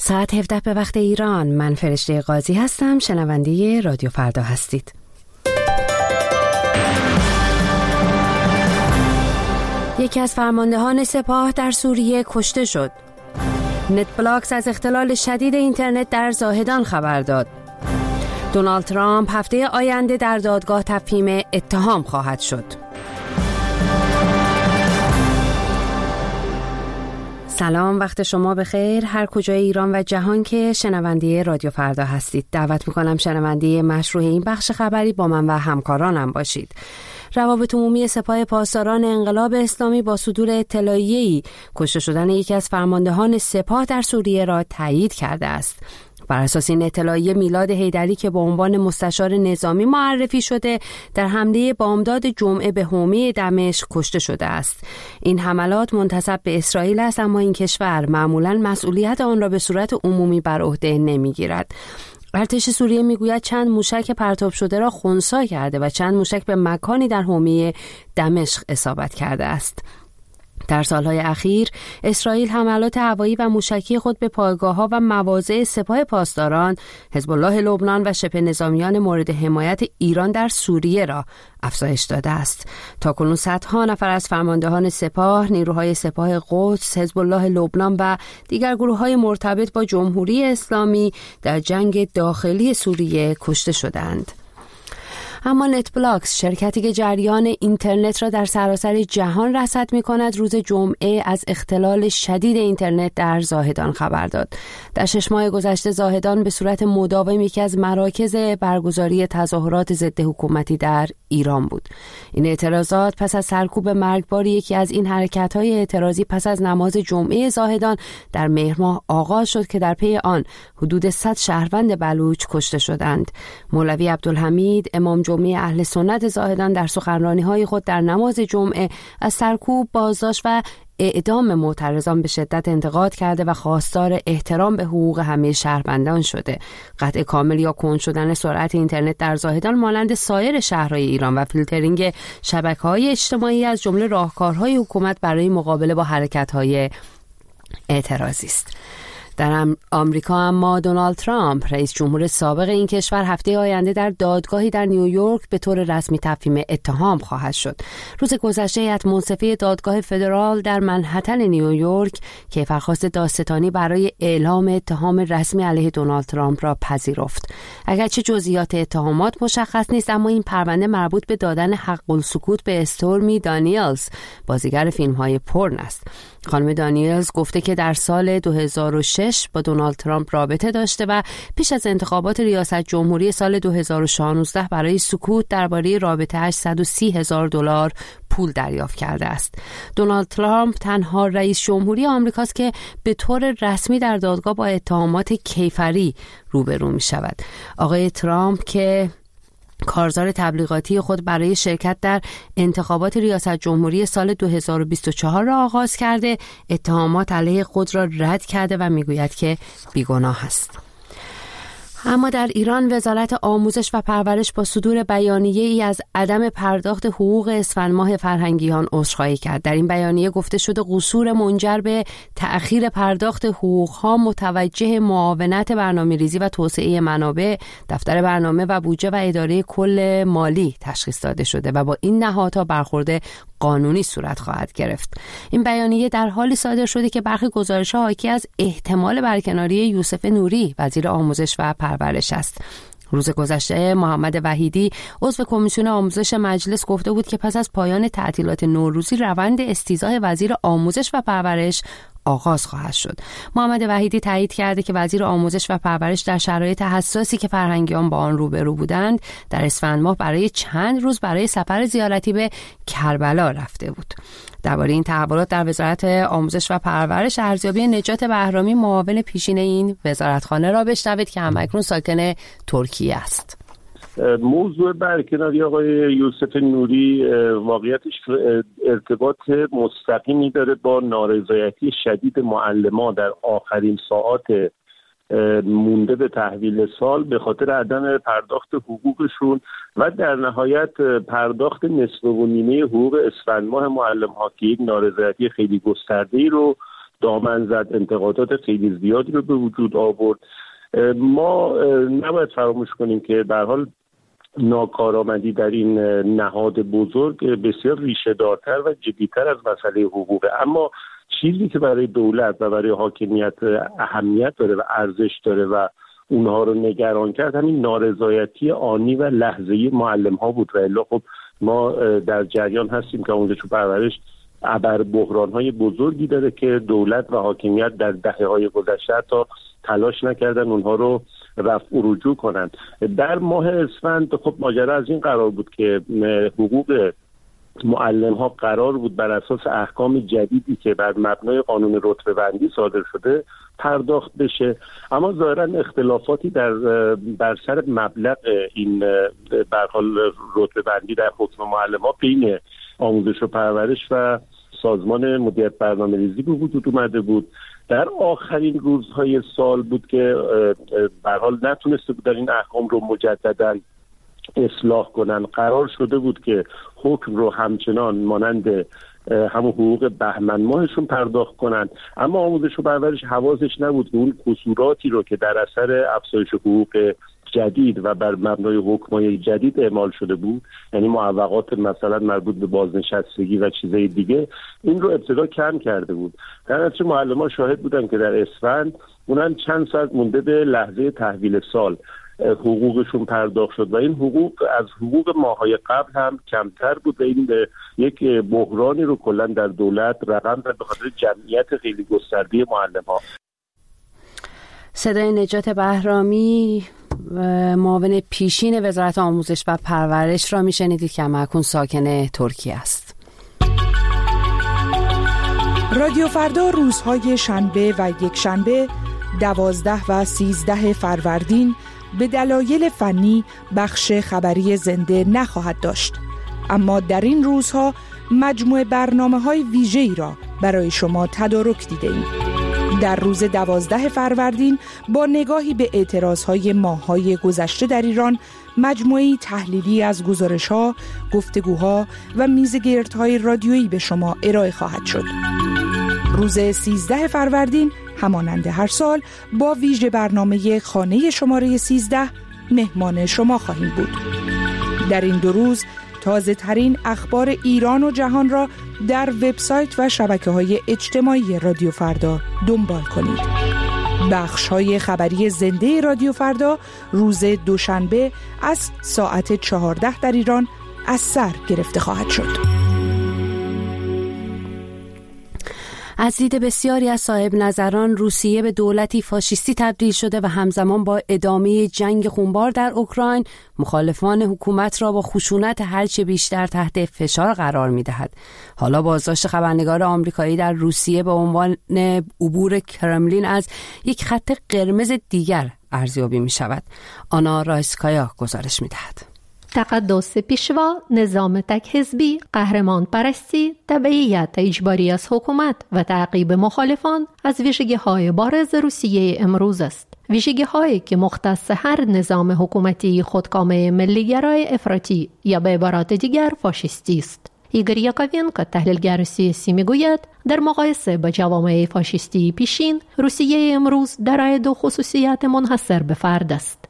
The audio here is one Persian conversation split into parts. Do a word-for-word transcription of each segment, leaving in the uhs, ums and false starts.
ساعت هفده به وقت ایران. من فرشته قاضی هستم. شنونده رادیو فردا هستید. یکی از فرماندهان سپاه در سوریه کشته شد. نت بلاکس از اختلال شدید اینترنت در زاهدان خبر داد. دونالد ترامپ هفته آینده در دادگاه تفهیم اتهام خواهد شد. سلام، وقت شما بخیر هر کجای ایران و جهان که شنونده رادیو فردا هستید. دعوت میکنم شنونده مشروع این بخش خبری با من و همکارانم باشید. روابط عمومی سپاه پاسداران انقلاب اسلامی با صدور اطلاعیه‌ای کشته شدن یکی از فرماندهان سپاه در سوریه را تایید کرده است. بر اساس این اطلاعیه میلاد حیدری که به عنوان مستشار نظامی معرفی شده در حمله بامداد جمعه به حومه دمشق کشته شده است. این حملات منتسب به اسرائیل است، اما این کشور معمولاً مسئولیت آن را به صورت عمومی بر عهده نمیگیرد. ارتش سوریه میگوید چند موشک پرتاب شده را خنثی کرده و چند موشک به مکانی در حومه دمشق اصابت کرده است. در سالهای اخیر اسرائیل حملات هوایی و موشکی خود به پایگاه‌ها و مواضع سپاه پاسداران، حزب الله لبنان و شبه نظامیان مورد حمایت ایران در سوریه را افزایش داده است. تاکنون صدها نفر از فرماندهان سپاه، نیروهای سپاه قدس، حزب الله لبنان و دیگر گروه‌های مرتبط با جمهوری اسلامی در جنگ داخلی سوریه کشته شدند. اما نت بلاکس، شرکتی که جریان اینترنت را در سراسر جهان رصد می‌کند، روز جمعه از اختلال شدید اینترنت در زاهدان خبر داد. در شش ماه گذشته زاهدان به صورت مداوم یکی از مراکز برگزاری تظاهرات ضد حکومتی در ایران بود. این اعتراضات پس از سرکوب مرگبار یکی از این حرکت‌های اعتراضی پس از نماز جمعه زاهدان در مهر ماه آغاز شد که در پی آن حدود صد شهروند بلوچ کشته شدند. مولوی عبدالحمید، امام جمعه اهل سنت زاهدان، در سخنرانی‌های خود در نماز جمعه از سرکوب، بازداشت و اعدام معترضان به شدت انتقاد کرده و خواستار احترام به حقوق همه شهروندان شده. قطع کامل یا کند شدن سرعت اینترنت در زاهدان مانند سایر شهرهای ایران و فیلترینگ شبکه‌های اجتماعی از جمله راهکارهای حکومت برای مقابله با حرکت‌های اعتراضی است. در آمریکا اما دونالد ترامپ، رئیس جمهور سابق این کشور، هفته آینده در دادگاهی در نیویورک به طور رسمی تفهیم اتهام خواهد شد. روز گذشته هیئت منصفه دادگاه فدرال در منهتن نیویورک کیفرخواست دادستانی برای اعلام اتهام رسمی علیه دونالد ترامپ را پذیرفت. اگرچه جزئیات اتهامات مشخص نیست، اما این پرونده مربوط به دادن حق السکوت به استورمی دانیلز، بازیگر فیلم‌های پورن است. خانم دانیلز گفته که در سال دو هزار و شش با دونالد ترامپ رابطه داشته و پیش از انتخابات ریاست جمهوری سال دو هزار و شانزده برای سکوت درباره رابطه‌اش صد و سی هزار دلار پول دریافت کرده است. دونالد ترامپ تنها رئیس جمهوری آمریکاست که به طور رسمی در دادگاه با اتهامات کیفری روبرو می شود. آقای ترامپ که کارزار تبلیغاتی خود برای شرکت در انتخابات ریاست جمهوری سال دو هزار و بیست و چهار را آغاز کرده، اتهامات علیه خود را رد کرده و میگوید که بیگناه است. اما در ایران وزارت آموزش و پرورش با صدور بیانیه ای از عدم پرداخت حقوق اسفند ماه فرهنگیان عذرخواهی کرد. در این بیانیه گفته شده قصور منجر به تأخیر پرداخت حقوق‌ها متوجه معاونت برنامه‌ریزی و توسعه منابع، دفتر برنامه و بودجه و اداره کل مالی تشخیص داده شده و با این نهادها برخورد قانونی صورت خواهد گرفت. این بیانیه در حالی صادر شده که برخی گزارش‌ها حاکی از احتمال برکناری یوسف نوری، وزیر آموزش و پرورش است. روز گذشته محمد وحیدی، عضو کمیسیون آموزش مجلس، گفته بود که پس از پایان تعطیلات نوروزی روند استیضاح وزیر آموزش و پرورش آغاز خواهد شد. محمد وحیدی تایید کرده که وزیر آموزش و پرورش در شرایط حساسی که فرهنگیان با آن روبرو بودند، در اسفند ماه برای چند روز برای سفر زیارتی به کربلا رفته بود. درباره این تحولات در وزارت آموزش و پرورش، ارزیابی نجات بهرامی، معاون پیشین این وزارتخانه را بشنوید که همکنون ساکن ترکیه است. موضوع برکناری آقای یوسف نوری واقعیتش ارتباط مستقیمی داره با نارضایتی شدید معلمان در آخرین ساعات مونده به تحویل سال به خاطر عدم پرداخت حقوقشون و در نهایت پرداخت نصف و نیمه حقوق اسفند ماه معلم ها که یک نارضایتی خیلی گسترده‌ای رو دامن زد، انتقادات خیلی زیادی رو به وجود آورد. ما نباید فراموش کنیم که به هر حال ناکارآمدی در این نهاد بزرگ بسیار ریشه دارتر و جدیتر از مسئله حقوقه، اما چیزی که برای دولت و برای حاکمیت اهمیت داره و ارزش داره و اونها رو نگران کرد همین نارضایتی آنی و لحظه‌ای معلم ها بود. و الا خب ما در جریان هستیم که آموزش و پرورش ابر بحران های بزرگی داره که دولت و حاکمیت در دهه های گذشته تا تلاش نکردن اونها رو رفع و رجوع کنند. در ماه اسفند خب ماجرا از این قرار بود که حقوق معلم ها قرار بود بر اساس احکام جدیدی که بر مبنای قانون رتبه بندی صادر شده پرداخت بشه، اما ظاهرا اختلافاتی در بر سر مبلغ این به هر حال رتبه بندی در حکم معلم ها بین آموزش و پرورش و سازمان مدیریت برنامه‌ریزی به وجود اومده بود. در آخرین روزهای سال بود که به هر حال نتونسته بود در این احکام رو مجددا اصلاح کنن. قرار شده بود که حکم رو همچنان مانند همون حقوق بهمن ماهشون پرداخت کنن، اما آموزش و پرورش حواسش نبود که اون قصوراتی رو که در اثر افزایش حقوق جدید و بر مبنای حکم‌های جدید اعمال شده بود، یعنی معوقات مثلا مربوط به بازنشستگی و چیزای دیگه، این رو ابتدا کم کرده بود. در نتیجه معلمان شاهد بودن که در اسفند اونن چند ساعت مونده به لحظه تحویل سال حقوقشون پرداخت شد و این حقوق از حقوق ماهای قبل هم کمتر بود و این یک بحرانی رو کلا در دولت رقم زد به خاطر جمعیت خیلی گسترده معلم‌ها. صدای نجات بهرامی معاون پیشین وزارت آموزش و پرورش را میشنیدید که همکنون ساکن ترکیه است. رادیو فردا روزهای شنبه و یک شنبه دوازده و سیزده فروردین به دلایل فنی بخش خبری زنده نخواهد داشت، اما در این روزها مجموعه برنامه‌های ویژه‌ای را برای شما تدارک دیده‌ایم. در روز دوازده فروردین با نگاهی به اعتراضهای ماه‌های گذشته در ایران، مجموعه‌ای تحلیلی از گزارش‌ها، گفتگوها و میزگردهای رادیویی به شما ارائه خواهد شد. روز سیزده فروردین همانند هر سال با ویژه برنامه خانه شماره سیزده مهمان شما خواهیم بود. در این دو روز تازه ترین اخبار ایران و جهان را در وبسایت و شبکه‌های اجتماعی رادیو فردا دنبال کنید. بخش‌های خبری زنده رادیو فردا روز دوشنبه از ساعت چهارده در ایران از سر گرفته خواهد شد. از دید بسیاری از صاحب نظران روسیه به دولتی فاشیستی تبدیل شده و همزمان با ادامه جنگ خونبار در اوکراین مخالفان حکومت را با خشونت هرچه بیشتر تحت فشار قرار می‌دهد. حالا بازداشت خبرنگار آمریکایی در روسیه به عنوان عبور کرملین از یک خط قرمز دیگر ارزیابی می‌شود. آنا رایسکایا گزارش می‌دهد. تقدس پیشوا، نظام تک حزبی، قهرمان پرستی، تبعیت اجباری از حکومت و تعقیب مخالفان از ویژگی‌های بارز روسیه امروز است. ویژگی‌هایی که مختص هر نظام حکومتی خودکامه ملی‌گرای افراطی یا به عبارت دیگر فاشیستی است. ایگور یاکوینکو تحلیلگر سیاسی میگوید در مقایسه با جوامع فاشیستی پیشین، روسیه امروز دارای دو خصوصیت منحصر به فرد است.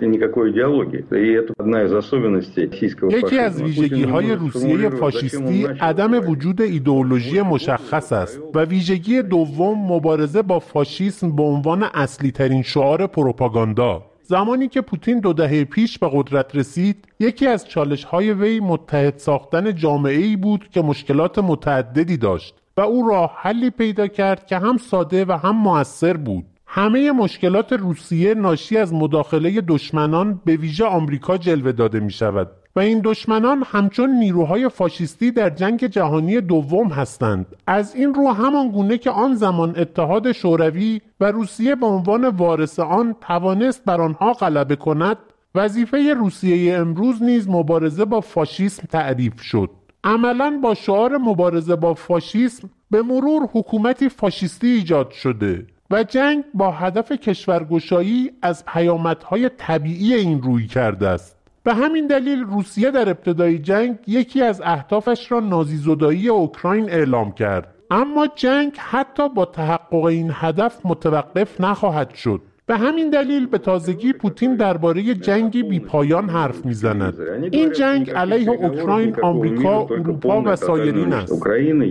یکی از ویژگی‌های روسیه فاشیستی عدم وجود ایدئولوژی مشخص است و ویژگی دوم مبارزه با فاشیسم به عنوان اصلی ترین شعار پروپاگاندا. زمانی که پوتین دو دهه پیش به قدرت رسید، یکی از چالش‌های وی متحد ساختن جامعه‌ای بود که مشکلات متعددی داشت و او راه حلی پیدا کرد که هم ساده و هم مؤثر بود. همه مشکلات روسیه ناشی از مداخله دشمنان به ویژه آمریکا جلوه داده می شود و این دشمنان همچون نیروهای فاشیستی در جنگ جهانی دوم هستند. از این رو همان گونه که آن زمان اتحاد شوروی و روسیه به عنوان وارث آن توانست بر آنها غلبه کند، وظیفه روسیه امروز نیز مبارزه با فاشیسم تعریف شد. عملاً با شعار مبارزه با فاشیسم به مرور حکومتی فاشیستی ایجاد شده و جنگ با هدف کشورگشایی از پیامدهای طبیعی این روی کرده است. به همین دلیل روسیه در ابتدای جنگ یکی از اهدافش را نازیزدایی اوکراین اعلام کرد اما جنگ حتی با تحقق این هدف متوقف نخواهد شد. به همین دلیل به تازگی پوتین درباره جنگی بی‌پایان حرف می‌زند. این جنگ علیه اوکراین، آمریکا، اروپا و سایرین است.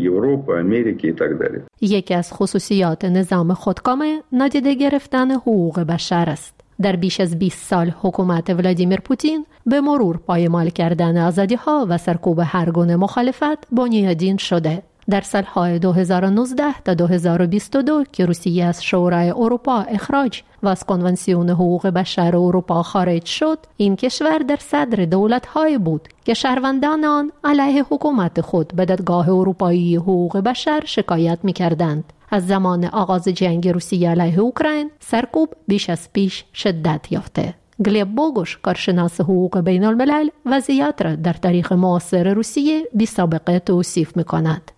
یکی از خصوصیات نظام خودکامه نادیده گرفتن حقوق بشر است. در بیش از بیست سال حکومت ولادیمیر پوتین به مرور پایمال کردن آزادی‌ها و سرکوب هر گونه مخالفت بنیادین شده. در سالهای دو هزار و نوزده تا دو هزار و بیست و دو که روسیه از شورای اروپا اخراج و از کنوانسیون حقوق بشر اروپا خارج شد، این کشور در صدر دولت‌های بود که شهروندان آن علیه حکومت خود به دادگاه اروپایی حقوق بشر شکایت می‌کردند. از زمان آغاز جنگ روسیه علیه اوکراین، سرکوب بیش از پیش شدت یافته. گلیب بوگوش، کارشناس حقوق بین الملل، وضعیت را در تاریخ معاصر روسیه بی سابقه توصیف می‌کند.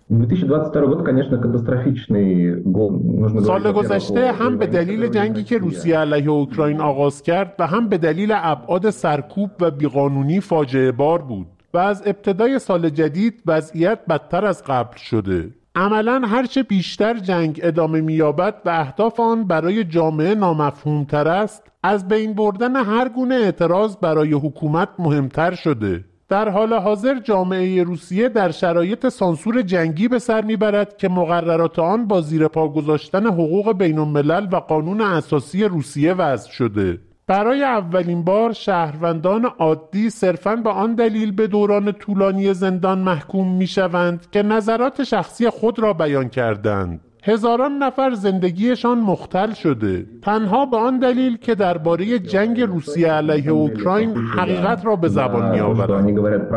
سال گذشته هم به دلیل جنگی که روسیه علیه اوکراین آغاز کرد و هم به دلیل ابعاد سرکوب و بیقانونی فاجعه بار بود و از ابتدای سال جدید وضعیت بدتر از قبل شده. عملاً هرچه بیشتر جنگ ادامه می‌یابد و اهداف آن برای جامعه نامفهوم‌تر است، از بین بردن هر گونه اعتراض برای حکومت مهمتر شده. در حال حاضر جامعه روسیه در شرایط سانسور جنگی به سر میبرد که مقررات آن با زیر پا گذاشتن حقوق بین الملل و قانون اساسی روسیه وضع شده. برای اولین بار شهروندان عادی صرفاً به آن دلیل به دوران طولانی زندان محکوم میشوند که نظرات شخصی خود را بیان کردند. هزاران نفر زندگیشان مختل شده، تنها به آن دلیل که درباره جنگ روسیه علیه اوکراین حقیقت را به زبان می‌آورند.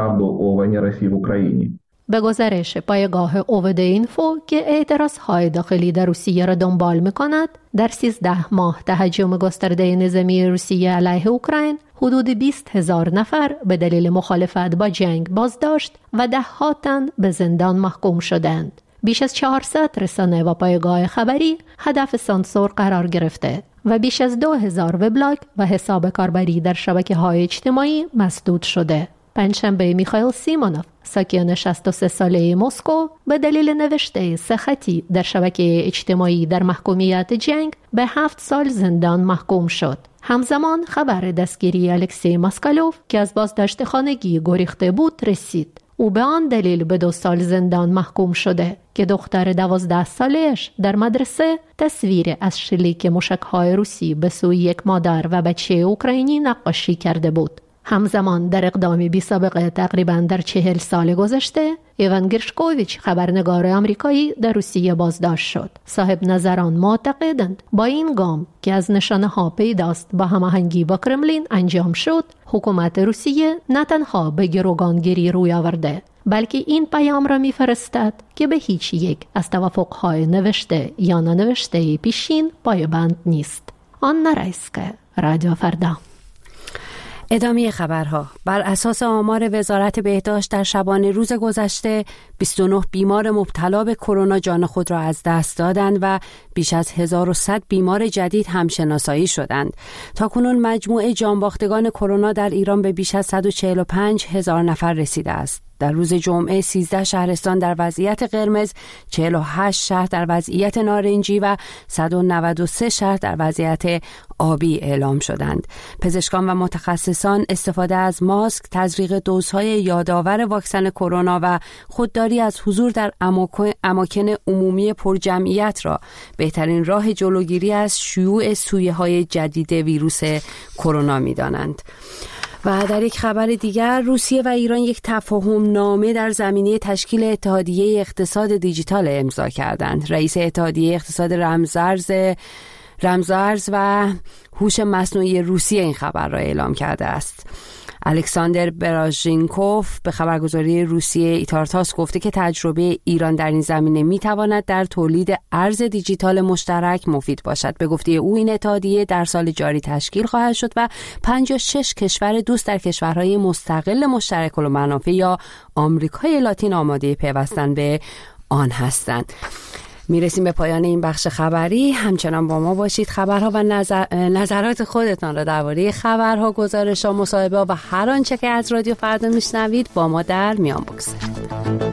به گزارش پایگاه اوود اینفو که اعتراض‌های داخلی در روسیه را دنبال می‌کند، در سیزده ماه تهاجم گسترده نظامی روسیه علیه اوکراین، حدود بیست هزار نفر به دلیل مخالفت با جنگ بازداشت و ده ها تن به زندان محکوم شدند. بیش از چهارصد رسانه و پایگاه خبری هدف سانسور قرار گرفته و بیش از دو هزار وبلاگ و حساب کاربری در شبکه‌های اجتماعی مسدود شده. پنجشنبه میخائیل سیمونوف، ساکن شصت و سه ساله مسکو، به دلیل نوشته سه خطی در شبکه اجتماعی در محکومیت جنگ به هفت سال زندان محکوم شد. همزمان خبر دستگیری الکسی ماسکالوف که از بازداشت خانگی گریخته بود رسید. او به آن دلیل به دو سال زندان محکوم شده که دختر دوازده سالش در مدرسه تصویر از شلیک موشک‌های روسی به سوی یک مادر و بچه اوکراینی نقاشی کرده بود. همزمان در اقدامی بی سابقه تقریباً در چهل سال گذشته، ایوان گرشکوویچ، خبرنگار آمریکایی، در روسیه بازداشت شد. صاحب نظران معتقدند با این گام که از نشانه ها پیداست با هماهنگی با کرملین انجام شد، حکومت روسیه نه تنها به گروگانگیری روی آورده، بلکه این پیام را می‌فرستد که به هیچ یک از توافق‌های نوشته یا ننوشته پیشین پایبند نیست. آن نرایسکه، رادیو فردا. ادامه خبرها. بر اساس آمار وزارت بهداشت در شبانه روز گذشته بیست و نه بیمار مبتلا به کرونا جان خود را از دست دادند و بیش از هزار و صد بیمار جدید هم شناسایی شدند. تاکنون مجموع جانباختگان کرونا در ایران به بیش از صد و چهل و پنج هزار نفر رسیده است. در روز جمعه سیزده شهرستان در وضعیت قرمز، چهل و هشت شهر در وضعیت نارنجی و صد و نود و سه شهر در وضعیت آبی اعلام شدند. پزشکان و متخصصان استفاده از ماسک، تزریق دوزهای یادآور واکسن کرونا و خودداری از حضور در اماکن عمومی پرجمعیت را بهترین راه جلوگیری از شیوع سویه‌های جدید ویروس کرونا می‌دانند. و در یک خبر دیگر، روسیه و ایران یک تفاهم نامه در زمینه تشکیل اتحادیه اقتصاد دیجیتال امضا کردند. رئیس اتحادیه اقتصاد رمزارز رمزارز و هوش مصنوعی روسیه این خبر را اعلام کرده است. الکساندر براژینکوف به خبرگزاری روسیه ایتارتاس گفته که تجربه ایران در این زمینه میتواند در تولید ارز دیجیتال مشترک مفید باشد. به گفته او این اتحادیه در سال جاری تشکیل خواهد شد و پنجاه و شش کشور دوست در کشورهای مستقل مشترک المنافع یا آمریکای لاتین آماده پیوستن به آن هستند. میرسیم به پایان این بخش خبری. همچنان با ما باشید. خبرها و نظر... نظرات خودتان را درباره خبرها، گزارش‌ها، مصاحبه‌ها و هر آنچه که از رادیو فردا میشنوید با ما در میان بگذارید.